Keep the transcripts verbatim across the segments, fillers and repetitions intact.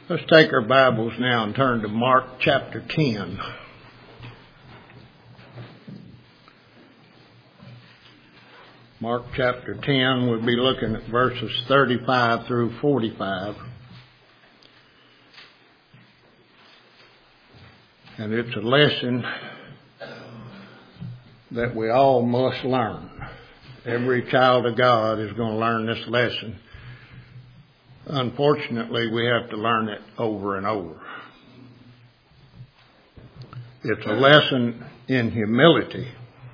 Let's take our Bibles now and turn to Mark chapter ten. Mark chapter ten, we'll be looking at verses thirty-five through forty-five. And it's a lesson that we all must learn. Every child of God is going to learn this lesson. Unfortunately, we have to learn it over and over. It's a lesson in humility.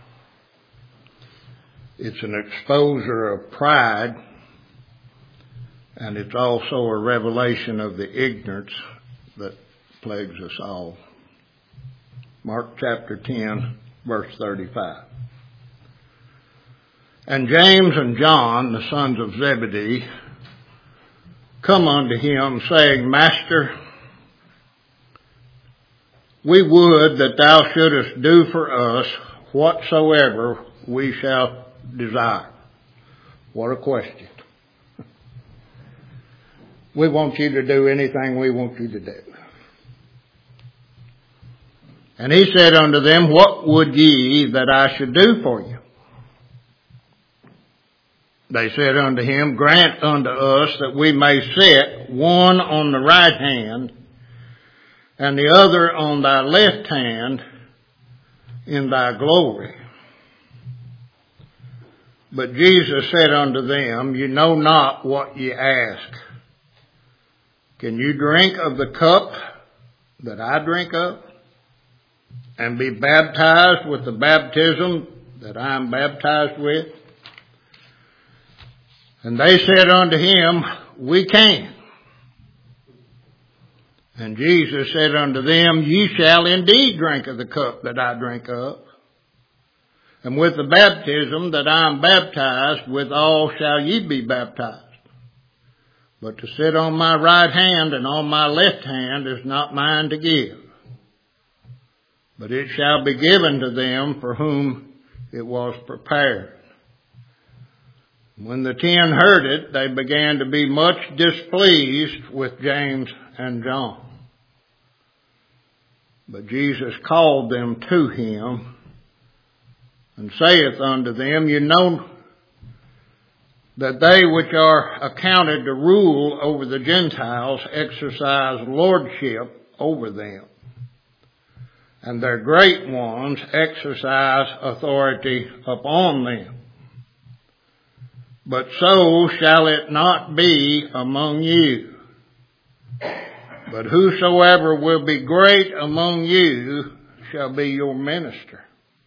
It's an exposure of pride, and it's also a revelation of the ignorance that plagues us all. Mark chapter ten, verse thirty-five. And James and John, the sons of Zebedee, come unto him, saying, Master, we would that thou shouldest do for us whatsoever we shall desire. What a question. We want you to do anything we want you to do. And he said unto them, What would ye that I should do for you? They said unto him, Grant unto us that we may sit one on the right hand and the other on thy left hand in thy glory. But Jesus said unto them, You know not what ye ask. Can you drink of the cup that I drink of, and be baptized with the baptism that I am baptized with? And they said unto him, We can. And Jesus said unto them, Ye shall indeed drink of the cup that I drink of, and with the baptism that I am baptized withal shall ye be baptized. But to sit on my right hand and on my left hand is not mine to give, but it shall be given to them for whom it was prepared. When the ten heard it, they began to be much displeased with James and John. But Jesus called them to him, and saith unto them, You know that they which are accounted to rule over the Gentiles exercise lordship over them, and their great ones exercise authority upon them. But so shall it not be among you. But whosoever will be great among you shall be your minister.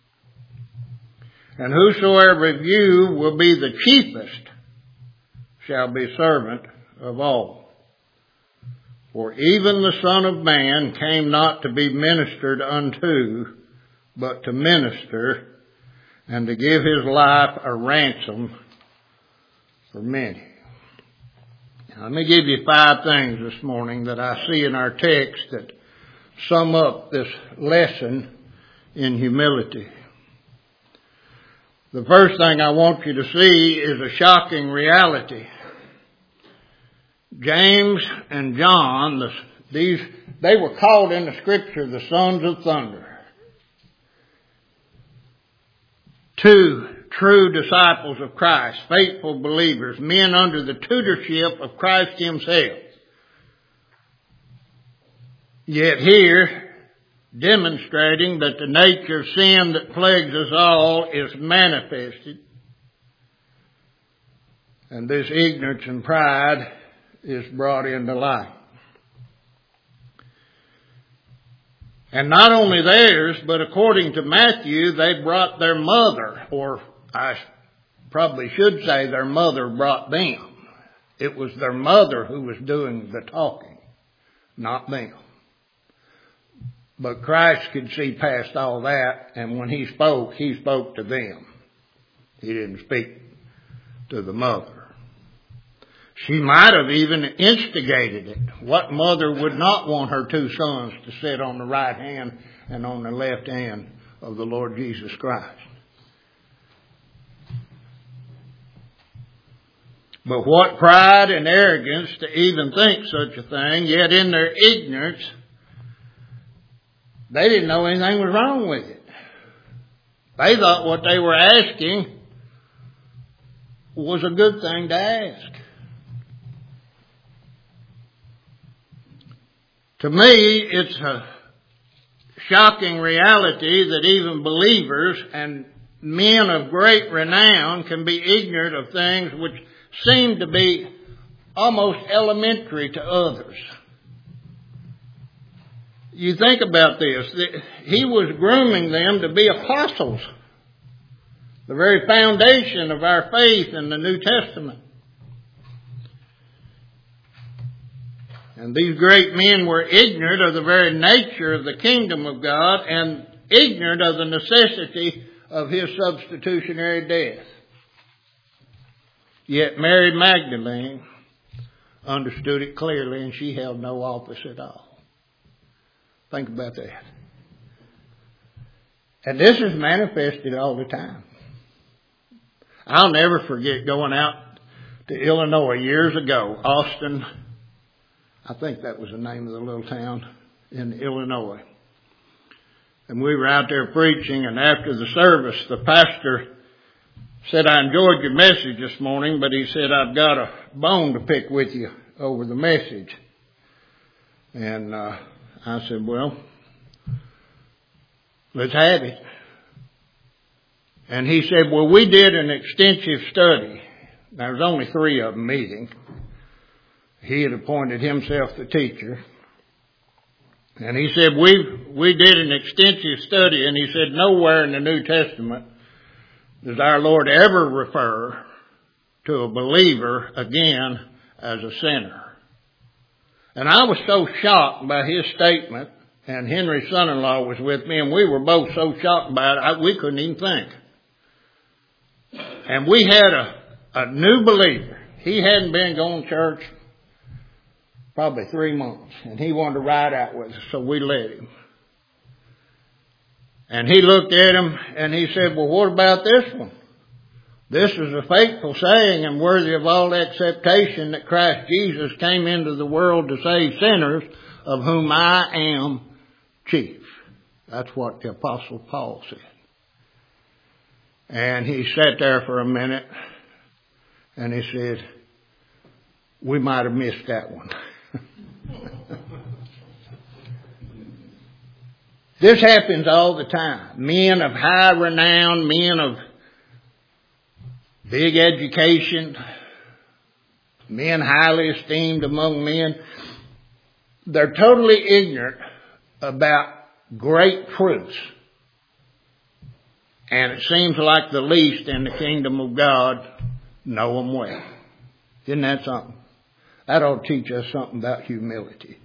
And whosoever of you will be the chiefest shall be servant of all. For even the Son of Man came not to be ministered unto, but to minister, and to give his life a ransom for many. Now, let me give you five things this morning that I see in our text that sum up this lesson in humility. The first thing I want you to see is a shocking reality. James and John, the, these they were called in the Scripture the sons of thunder. Two true disciples of Christ, faithful believers, men under the tutorship of Christ himself. Yet here, demonstrating that the nature of sin that plagues us all is manifested, and this ignorance and pride is brought into light. And not only theirs, but according to Matthew, they brought their mother, or I probably should say their mother brought them. It was their mother who was doing the talking, not them. But Christ could see past all that, and when he spoke, he spoke to them. He didn't speak to the mother. She might have even instigated it. What mother would not want her two sons to sit on the right hand and on the left hand of the Lord Jesus Christ? But what pride and arrogance to even think such a thing, yet in their ignorance, they didn't know anything was wrong with it. They thought what they were asking was a good thing to ask. To me, it's a shocking reality that even believers and men of great renown can be ignorant of things which seem to be almost elementary to others. You think about this. He was grooming them to be apostles, the very foundation of our faith in the New Testament. And these great men were ignorant of the very nature of the kingdom of God and ignorant of the necessity of His substitutionary death. Yet Mary Magdalene understood it clearly, and she held no office at all. Think about that. And this is manifested all the time. I'll never forget going out to Illinois years ago, Austin, I think that was the name of the little town in Illinois. And we were out there preaching, and after the service, the pastor said, I enjoyed your message this morning, but he said, I've got a bone to pick with you over the message. And uh, I said, well, let's have it. And he said, well, we did an extensive study. There was only three of them meeting. He had appointed himself the teacher. And he said, we we did an extensive study, and he said, nowhere in the New Testament does our Lord ever refer to a believer again as a sinner. And I was so shocked by his statement, and Henry's son-in-law was with me, and we were both so shocked by it, I, we couldn't even think. And we had a, a new believer. He hadn't been going to church probably three months, and he wanted to ride out with us, so we let him. And he looked at him, and he said, well, what about this one? This is a faithful saying and worthy of all acceptation that Christ Jesus came into the world to save sinners, of whom I am chief. That's what the Apostle Paul said. And he sat there for a minute, and he said, we might have missed that one. This happens all the time. Men of high renown, men of big education, men highly esteemed among men, they're totally ignorant about great truths. And it seems like the least in the kingdom of God know them well. Isn't that something? That ought to teach us something about humility.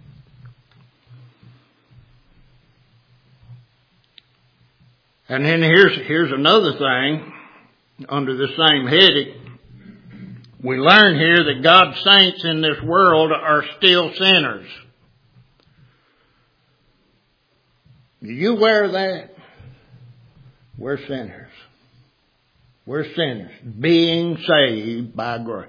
And then here's, here's another thing under the same heading. We learn here that God's saints in this world are still sinners. Are you aware of that? We're sinners. We're sinners, being saved by grace.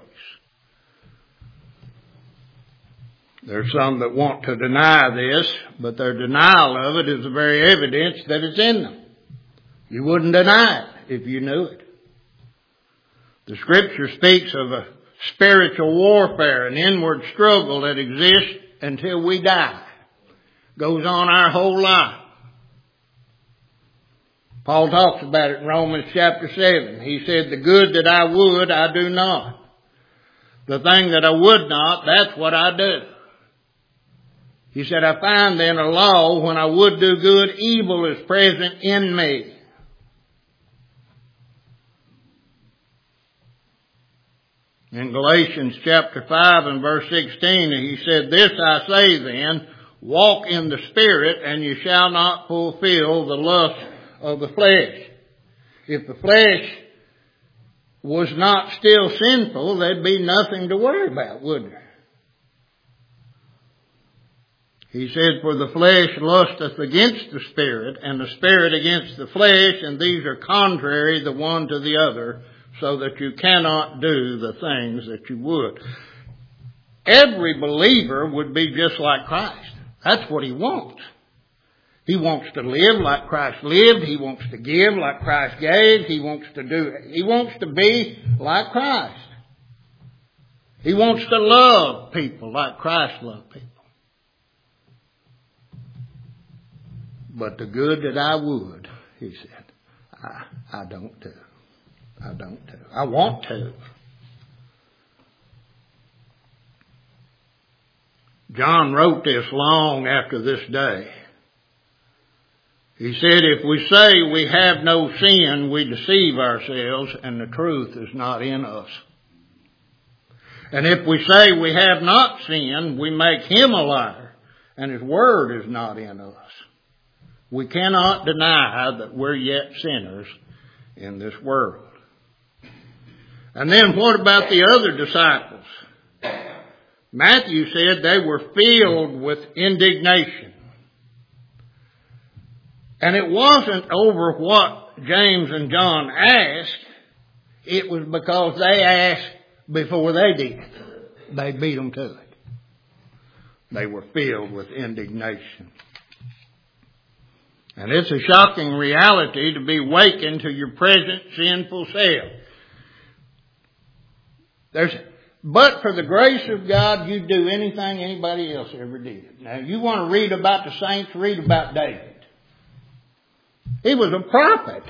There's some that want to deny this, but their denial of it is the very evidence that it's in them. You wouldn't deny it if you knew it. The Scripture speaks of a spiritual warfare, an inward struggle that exists until we die. Goes on our whole life. Paul talks about it in Romans chapter seven. He said, the good that I would, I do not. The thing that I would not, that's what I do. He said, I find then a law, when I would do good, evil is present in me. In Galatians chapter five and verse sixteen, he said, this I say then, walk in the Spirit, and you shall not fulfill the lust of the flesh. If the flesh was not still sinful, there'd be nothing to worry about, would there? He said, for the flesh lusteth against the Spirit, and the Spirit against the flesh, and these are contrary the one to the other, so that you cannot do the things that you would. Every believer would be just like Christ. That's what he wants. He wants to live like Christ lived. He wants to give like Christ gave. He wants to do, he wants to be like Christ. He wants to love people like Christ loved people. But the good that I would, he said, I, I don't do. I don't do. I want to. John wrote this long after this day. He said, if we say we have no sin, we deceive ourselves and the truth is not in us. And if we say we have not sinned, we make him a liar and his word is not in us. We cannot deny that we're yet sinners in this world. And then what about the other disciples? Matthew said they were filled with indignation. And it wasn't over what James and John asked. It was because they asked before they did. They beat them to it. They were filled with indignation. And it's a shocking reality to be wakened to your present sinful self. There's, but for the grace of God, you'd do anything anybody else ever did. Now, you want to read about the saints, read about David. He was a prophet.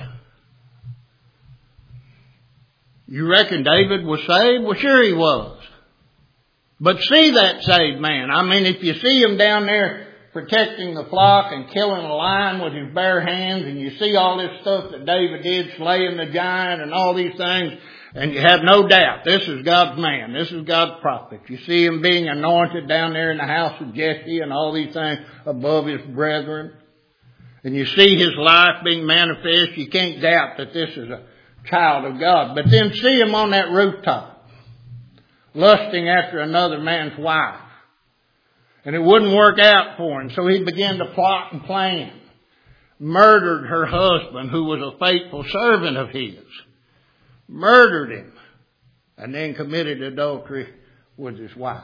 You reckon David was saved? Well, sure he was. But see that saved man. I mean, if you see him down there protecting the flock and killing a lion with his bare hands, and you see all this stuff that David did, slaying the giant and all these things, and you have no doubt, this is God's man. This is God's prophet. You see him being anointed down there in the house of Jesse and all these things above his brethren. And you see his life being manifest. You can't doubt that this is a child of God. But then see him on that rooftop, lusting after another man's wife. And it wouldn't work out for him. So he began to plot and plan. Murdered her husband, who was a faithful servant of his. Murdered him. And then committed adultery with his wife.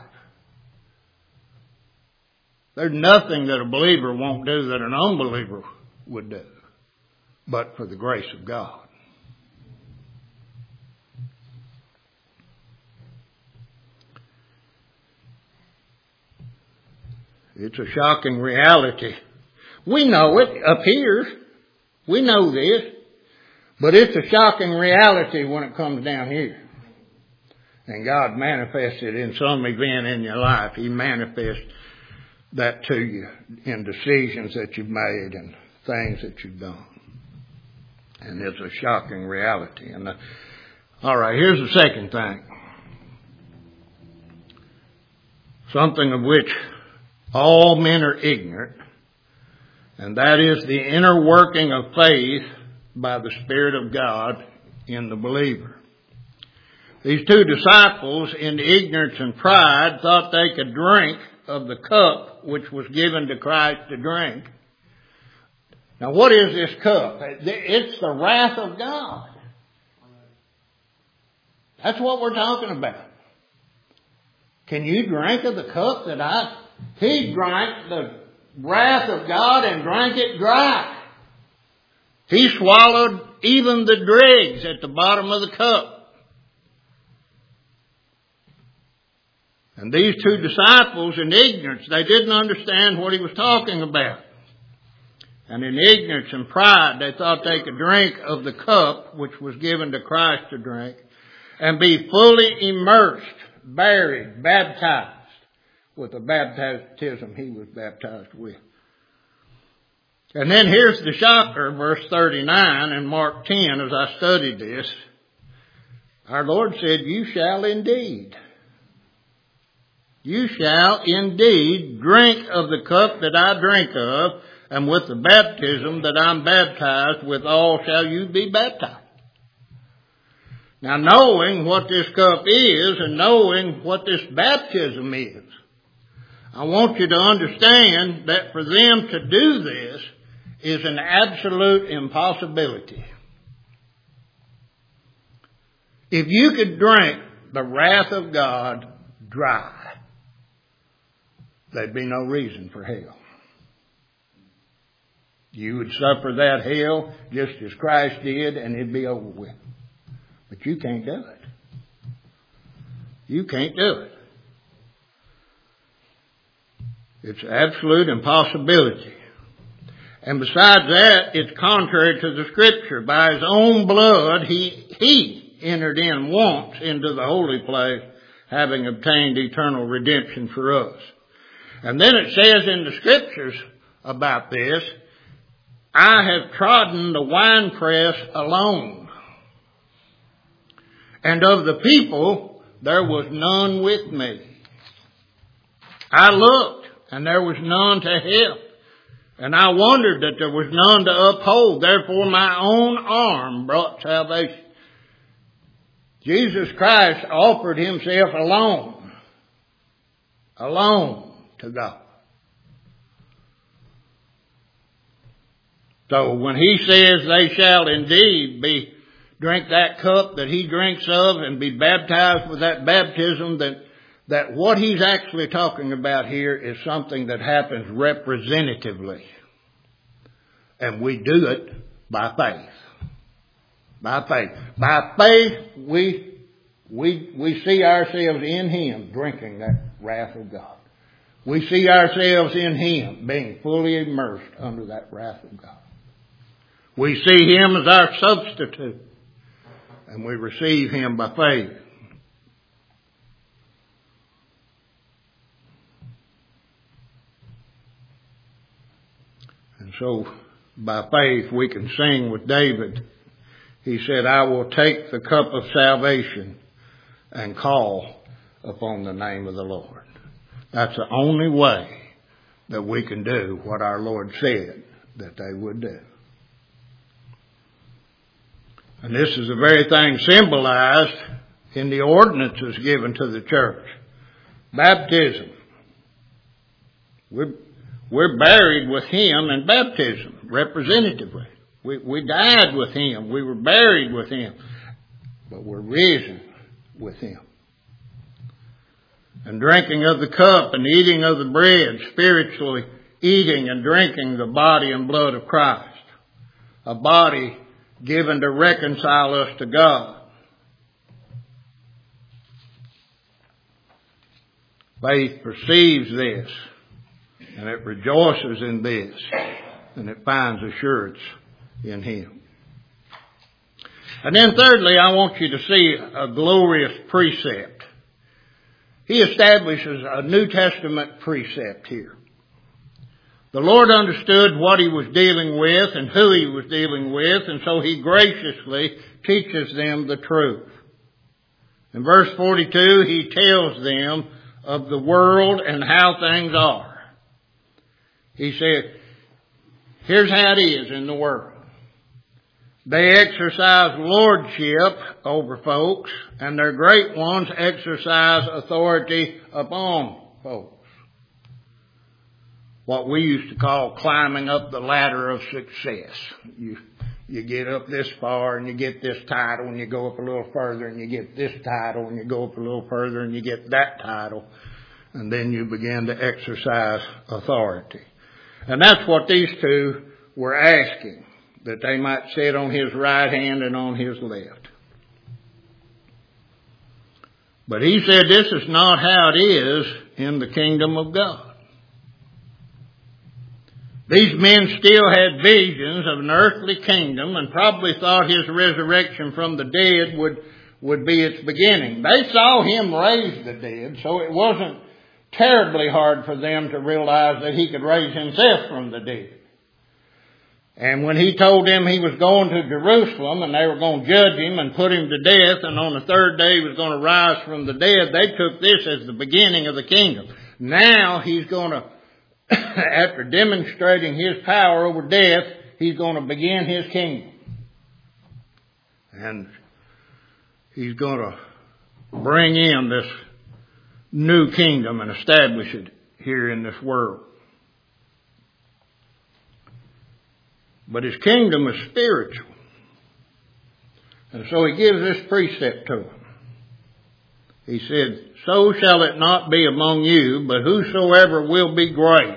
There's nothing that a believer won't do that an unbeliever would do, but for the grace of God. It's a shocking reality. We know it up here. We know this. But it's a shocking reality when it comes down here. And God manifests it in some event in your life. He manifests that to you in decisions that you've made and things that you've done. And it's a shocking reality. And the, all right, here's the second thing. Something of which all men are ignorant, and that is the inner working of faith by the Spirit of God in the believer. These two disciples, in ignorance and pride, thought they could drink of the cup which was given to Christ to drink. Now, what is this cup? It's the wrath of God. That's what we're talking about. Can you drink of the cup that I... He drank the wrath of God and drank it dry. He swallowed even the dregs at the bottom of the cup. And these two disciples, in ignorance, they didn't understand what he was talking about. And in ignorance and pride, they thought they could drink of the cup which was given to Christ to drink and be fully immersed, buried, baptized with the baptism he was baptized with. And then here's the shocker, verse thirty-nine in Mark ten, as I studied this. Our Lord said, you shall indeed, you shall indeed drink of the cup that I drink of, and with the baptism that I'm baptized withal shall you be baptized. Now, knowing what this cup is and knowing what this baptism is, I want you to understand that for them to do this is an absolute impossibility. If you could drink the wrath of God dry, there'd be no reason for hell. You would suffer that hell just as Christ did, and it'd be over with. But you can't do it. You can't do it. It's absolute impossibility. And besides that, it's contrary to the Scripture. By His own blood, He, He entered in once into the holy place, having obtained eternal redemption for us. And then it says in the Scriptures about this, I have trodden the winepress alone. And of the people, there was none with me. I looked, and there was none to help. And I wondered that there was none to uphold. Therefore my own arm brought salvation. Jesus Christ offered Himself alone. Alone to God. So when He says they shall indeed be drink that cup that He drinks of and be baptized with that baptism, that, that what He's actually talking about here is something that happens representatively. And we do it by faith. By faith. By faith, we, we, we see ourselves in Him drinking that wrath of God. We see ourselves in Him being fully immersed under that wrath of God. We see Him as our substitute. And we receive Him by faith. And so, by faith, we can sing with David. He said, I will take the cup of salvation and call upon the name of the Lord. That's the only way that we can do what our Lord said that they would do. And this is the very thing symbolized in the ordinances given to the church. Baptism. We're, we're buried with Him in baptism, representatively. We, we died with Him. We were buried with Him. But we're risen with Him. And drinking of the cup and eating of the bread, spiritually eating and drinking the body and blood of Christ. A body given to reconcile us to God. Faith perceives this, and it rejoices in this, and it finds assurance in Him. And then thirdly, I want you to see a glorious precept. He establishes a New Testament precept here. The Lord understood what He was dealing with and who He was dealing with, and so He graciously teaches them the truth. In verse forty-two, He tells them of the world and how things are. He said, here's how it is in the world. They exercise lordship over folks, and their great ones exercise authority upon folks. What we used to call climbing up the ladder of success. You, you get up this far and you get this title, and you go up a little further and you get this title, and you go up a little further and you get that title, and then you begin to exercise authority. And that's what these two were asking, that they might sit on His right hand and on His left. But He said this is not how it is in the kingdom of God. These men still had visions of an earthly kingdom and probably thought His resurrection from the dead would, would be its beginning. They saw Him raise the dead, so it wasn't terribly hard for them to realize that He could raise Himself from the dead. And when He told them He was going to Jerusalem and they were going to judge Him and put Him to death, and on the third day He was going to rise from the dead, they took this as the beginning of the kingdom. Now He's going to, after demonstrating His power over death, He's going to begin His kingdom. And He's going to bring in this new kingdom and establish it here in this world. But His kingdom is spiritual. And so he gives this precept to them. He said, so shall it not be among you, but whosoever will be great.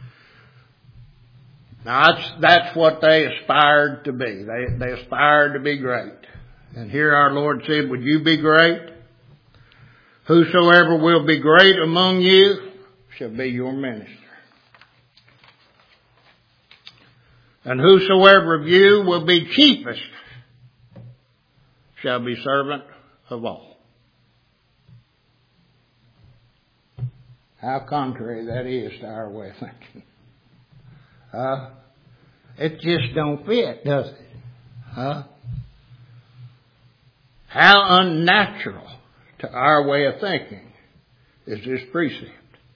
Now that's, that's what they aspired to be. They, they aspired to be great. And here our Lord said, would you be great? Whosoever will be great among you shall be your minister. And whosoever of you will be chiefest shall be servant of all. How contrary that is to our way of thinking. Uh, it just don't fit, does it? Huh? How unnatural to our way of thinking is this precept.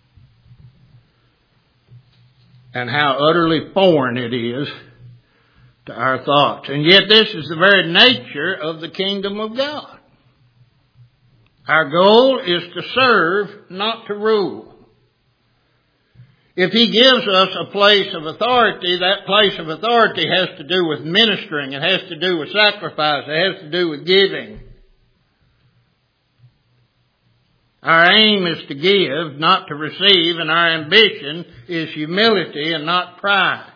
And how utterly foreign it is to our thoughts. And yet this is the very nature of the kingdom of God. Our goal is to serve, not to rule. If He gives us a place of authority, that place of authority has to do with ministering. It has to do with sacrifice. It has to do with giving. Our aim is to give, not to receive, and our ambition is humility and not pride.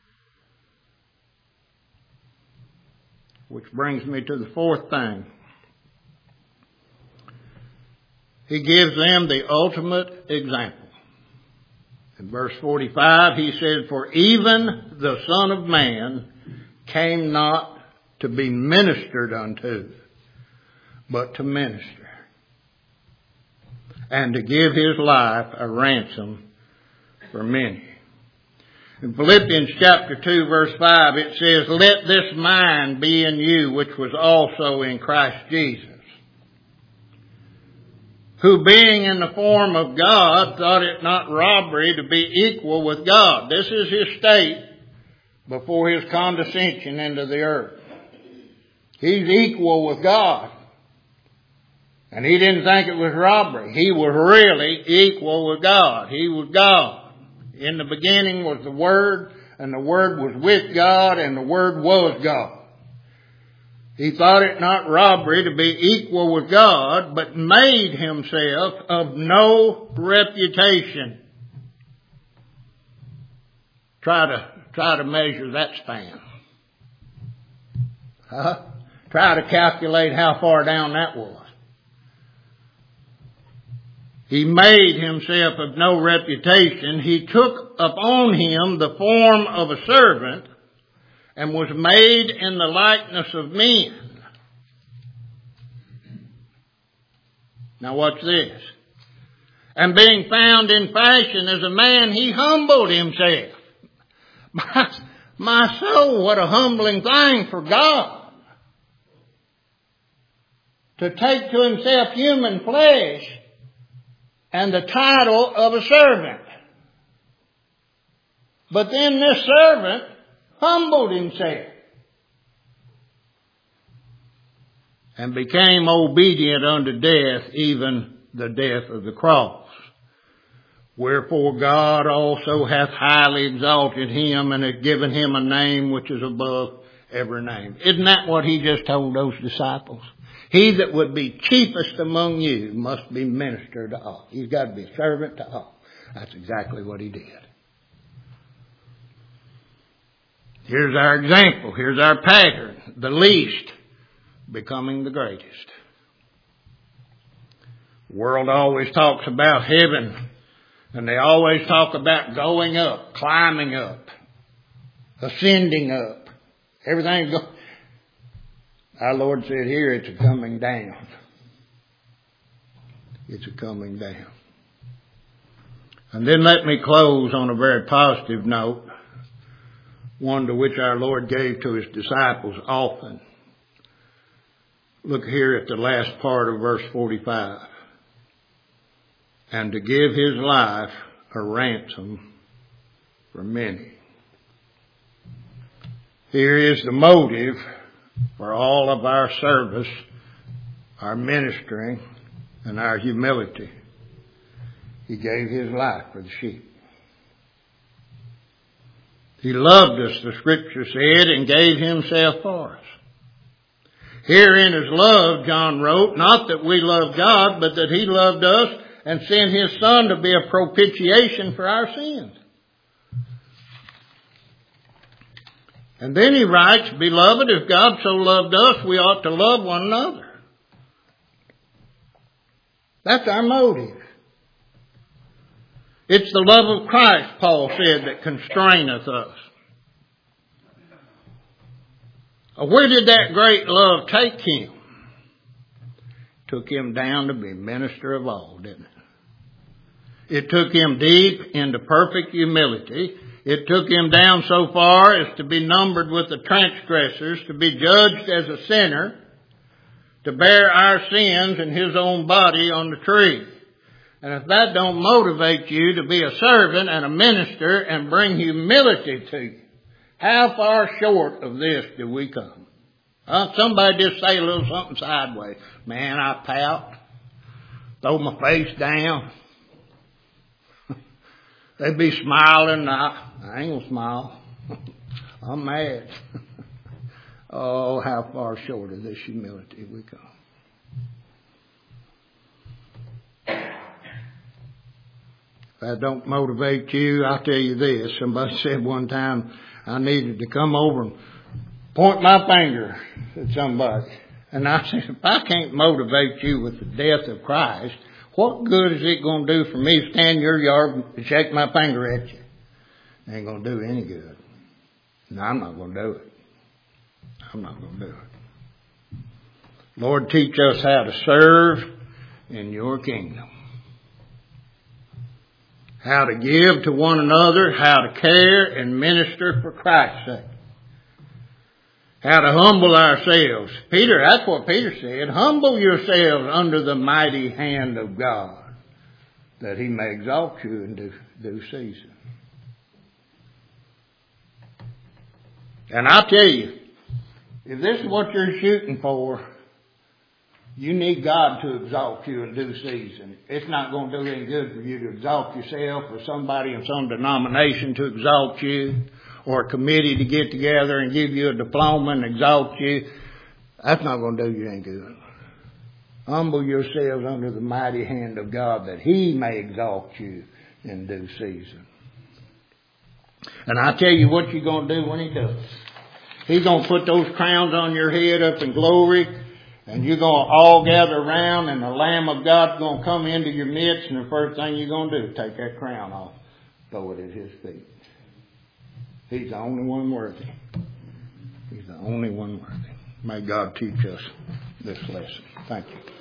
Which brings me to the fourth thing. He gives them the ultimate example. In verse forty-five, he said, for even the Son of Man came not to be ministered unto, but to minister, and to give His life a ransom for many. In Philippians chapter two, verse five, it says, let this mind be in you, which was also in Christ Jesus, who being in the form of God, thought it not robbery to be equal with God. This is His state before His condescension into the earth. He's equal with God. And He didn't think it was robbery. He was really equal with God. He was God. In the beginning was the Word, and the Word was with God, and the Word was God. He thought it not robbery to be equal with God, but made Himself of no reputation. Try to, try to measure that span. Huh? Try to calculate how far down that was. He made Himself of no reputation. He took upon Him the form of a servant, and was made in the likeness of men. Now watch this. And being found in fashion as a man, He humbled Himself. My, my soul, what a humbling thing for God. To take to Himself human flesh and the title of a servant. But then this servant humbled Himself and became obedient unto death, even the death of the cross. Wherefore God also hath highly exalted Him, and hath given Him a name which is above every name. Isn't that what He just told those disciples? He that would be chiefest among you must be minister to all. He's got to be servant to all. That's exactly what He did. Here's our example. Here's our pattern. The least becoming the greatest. The world always talks about heaven, and they always talk about going up, climbing up, ascending up. Everything's going. Our Lord said here, it's a coming down. It's a coming down. And then let me close on a very positive note. One to which our Lord gave to His disciples often. Look here at the last part of verse forty-five. And to give His life a ransom for many. Here is the motive for all of our service, our ministering, and our humility. He gave His life for the sheep. He loved us, the Scripture said, and gave Himself for us. Herein is love, John wrote, not that we love God, but that He loved us and sent His Son to be a propitiation for our sins. And then he writes, Beloved, if God so loved us, we ought to love one another. That's our motive. It's the love of Christ, Paul said, that constraineth us. Where did that great love take him? Took him down to be minister of all, didn't it? It took him deep into perfect humility. It took him down so far as to be numbered with the transgressors, to be judged as a sinner, to bear our sins in His own body on the tree. And if that don't motivate you to be a servant and a minister and bring humility to you, how far short of this do we come? Uh, somebody just say a little something sideways. Man, I pout, throw my face down. They be smiling. I, I ain't gonna smile. I'm mad. Oh, how far short of this humility we come. If that don't motivate you, I'll tell you this. Somebody said one time I needed to come over and point my finger at somebody. And I said, if I can't motivate you with the death of Christ, what good is it going to do for me to stand in your yard and shake my finger at you? It ain't going to do any good. No, I'm not going to do it. I'm not going to do it. Lord, teach us how to serve in your kingdom. How to give to one another, how to care and minister for Christ's sake. How to humble ourselves. Peter, that's what Peter said. Humble yourselves under the mighty hand of God, that He may exalt you in due, due season. And I tell you, if this is what you're shooting for, you need God to exalt you in due season. It's not going to do any good for you to exalt yourself or somebody in some denomination to exalt you or a committee to get together and give you a diploma and exalt you. That's not going to do you any good. Humble yourselves under the mighty hand of God that He may exalt you in due season. And I tell you what you're going to do when He does. He's going to put those crowns on your head up in glory, and you're going to all gather around, and the Lamb of God's going to come into your midst, and the first thing you're going to do is take that crown off, throw it at His feet. He's the only one worthy. He's the only one worthy. May God teach us this lesson. Thank you.